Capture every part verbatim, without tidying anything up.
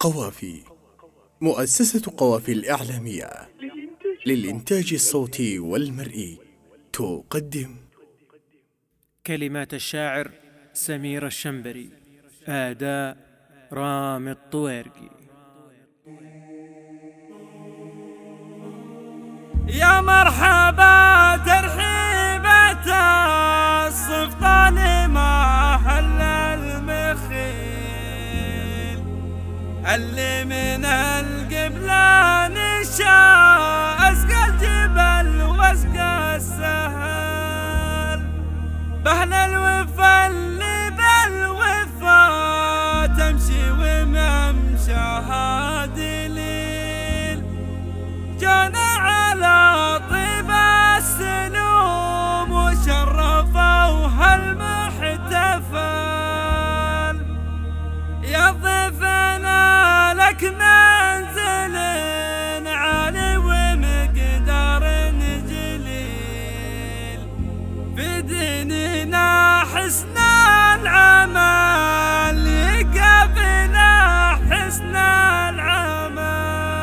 قوافي. مؤسسة قوافي الإعلامية للإنتاج الصوتي والمرئي تقدم كلمات الشاعر سمير الشنبري، أداء رامي الطويرقي. يا مرحبا ترحيبة الصفطان ما حل المخيل اللي من القبلة نشا أسقى الجبل واسقى السهل بهل الوفا اللي بالوفا تمشي وممشاها دليل جانا على طيب السلوم وشرفوها المحتفل يا ضيفنا لك منزل عالي ومقدار جليل في ديننا حسن العمل يقابلنا حسن العمل.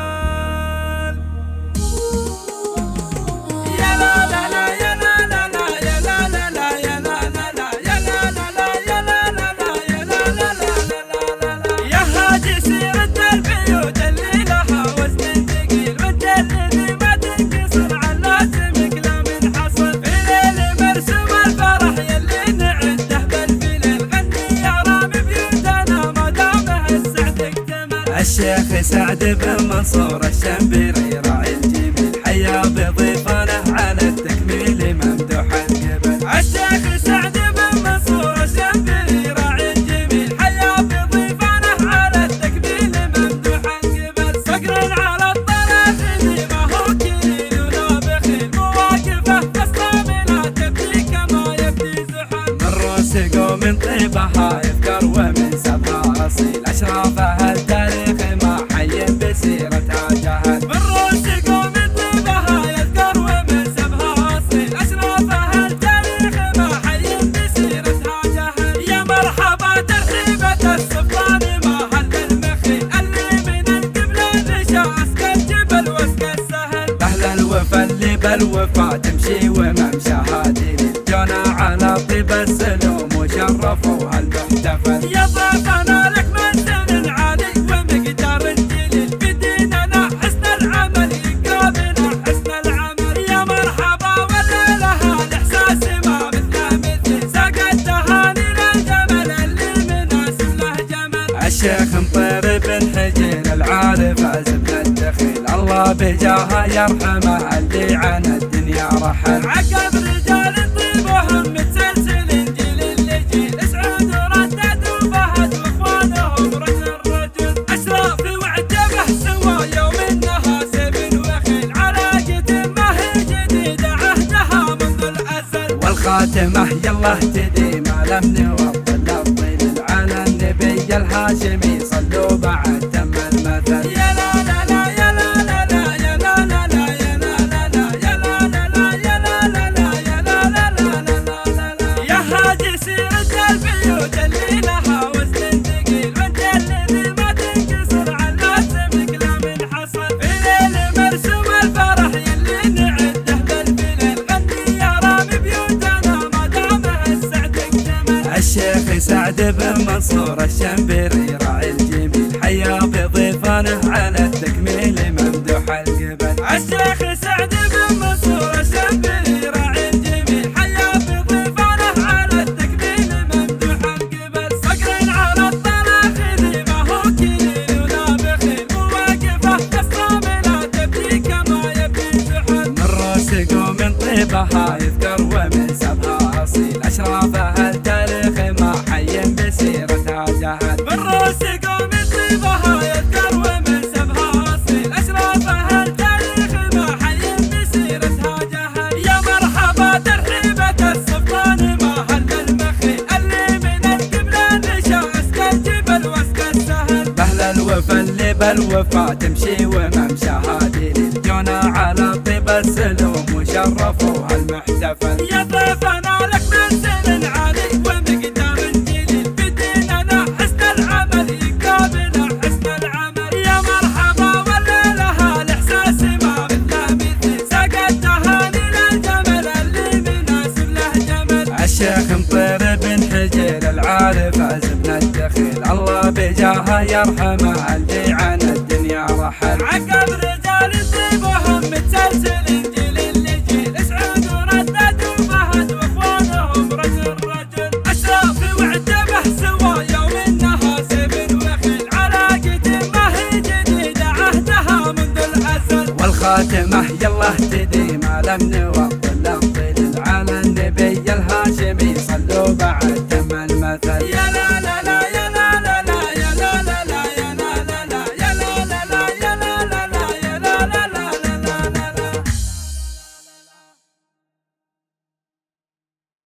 الشيخ سعد بن منصور الشنبري راعي الجميل حيا بضيفانه على التكميل ممدوح القبل. الشيخ سعد بن منصور الشنبري راعي الجميل حيا بضيفانه على التكميل ممدوح القبل. صقر على الطرف اللي ما هو كليل ولا بخيل مواقفه تستعملها تبدي كما يبدي زحل. من روس قوم طيبها يذكر ومن سبها اصيل اشرافها التاريخ ما حي بسيرتها جهل. من روس قوم طيبها يذكر ومن سبها اصيل اشرافها التاريخ ما حي بسيرتها جهل. يا مرحبا ترحيبة الصفطان ما حل المخيل اللي من القبلة نشا اسقى الجبل واسقى السهل اهل الوفا اللي بالوفا تمشي وممشاها دليل جونا على طيب السلوم وشرفوها المحتفل. يا ضيفنا لك منزل عالي ومقدار جليل بديننا حسن العمل يقابلنا حسن العمل. يا مرحبا والليلها الاحساس ما مثله مثل ساق التهاني للجمل اللي مناسب له جمل. الشيخ مطير بن حجين العارف عزم الدخيل الله بجاها يرحمه اللي عن الدنيا رحل. عقب رجال طيبهم متسلسلين جيل لجيل اسعود وردد وفهد واخوانهم رجل رجل اشراف وعتبه سوى يوم انها سيف وخيل علاقة ما هي جديدة عهدها منذ الازل. والخاتمه يلا تديم على من وطل الطيل على النبي الهاشمي صلوا بعد تم المثل. يا لا لا لا يا لا لا لا يا لا لا لا يا لا لا لا يا لا لا لا يا لا لا لا يا لا لا لا لا لا لا يا هاجي سيرة البيوت اللي لها وزن ثقيل وانت الذي ما تنكسر على سمك لا من حصل. في ليل مرسوم الفرح يلي نعده بالفلل غني يا رامي بيوتنا ما دام السعد اكتمل. الشيخ سعد بن منصور الشنبري راعي الجميل حيا بضيفانه على التكميل ممدوح القبل. الشيخ سعد بن منصور الشنبري راعي الجميل حيا بضيفانه على التكميل ممدوح القبل. صقر على الطلاق اللي ما هو كليل ولا بخيل مواقفه تستعملها تبدي كما يبدي زحل. من روس قوم طيبها يذكر ومن سبها اصيل اشرافها التاريخ ما حي بسيرتها جهل. من روس قوم طيبها يذكر ومن سبها اصيل اشرافها التاريخ ما حي بسيرتها جهل. يا مرحبا ترحيبة الصفطان ما حل المخيل اللي من القبلة نشا اسقى الجبل واسقى السهل. بهل الوفا اللي بالوفا تمشي وممشاها دليل جونا على طيب السلوم وشرفوها المحتفل. يا ضيفنا لك منزل عالي ومقدار جليل بديننا حسن العمل يقابلنا حسن العمل. يرحمه اللي عن الدنيا رحل. عقب رجال طيبهم متسلسلين جيل لجيل اسعود وردد وفهد واخوانهم رجل رجل. اشراف وعتبه سوى يوم انها سيف وخيل علاقة ما هي جديدة عهدها منذ الازل. والخاتمة يالله تدي ما لم نوصل نطل على النبي الهاشمي صلوا بعد تمن